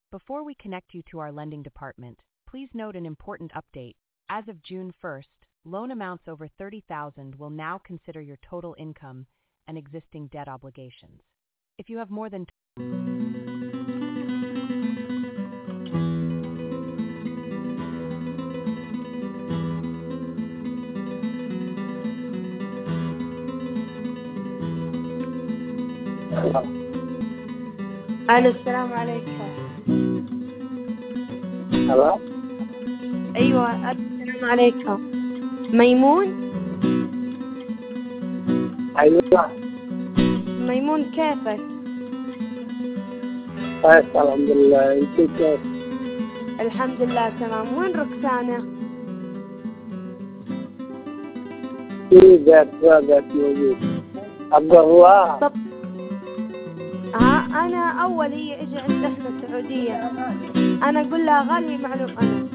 Before we connect you to our lending department, please note an important update. As of June 1st, loan amounts over $30,000 will now consider your total income and existing debt obligations. If you have more than الو السلام عليكم. هلا. ايوه السلام عليكم. ميمون. ايوه ميمون كيفك؟ كويس الحمد لله، انت كيف؟ الحمد لله تمام. وين ركسانة؟ في ذات موجود. عبد الله. طب ها انا اول هي اجي عند احنا السعودية، انا اقول لها غالي معلوم انا.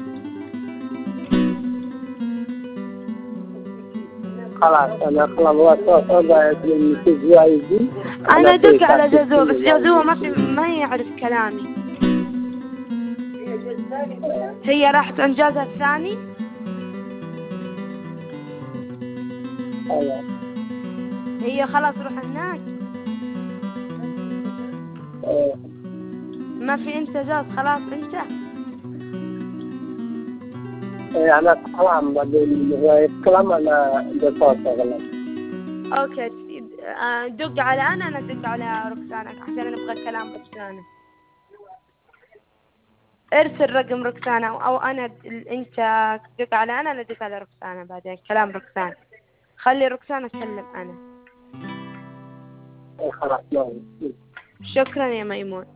خلاص انا خلاص وصلت للمسج وايدي. انا دق على جزوة بس جزوة ما يعرف كلامي. هي راحت عند جوزها الثاني. ايوه هي خلاص روح هناك. ما في انت جوز خلاص انت. انا كلام بعدين كلام انا بصوت غلط. اوكي دق على انا دق على ركسانة عشان نبغى كلام ركسانة. ارسل رقم ركسانة او انا انت دق على انا دق على ركسانة بعدين كلام ركسانة. خلي ركسانة تكلم انا. خلاص. شكرا يا ميمون.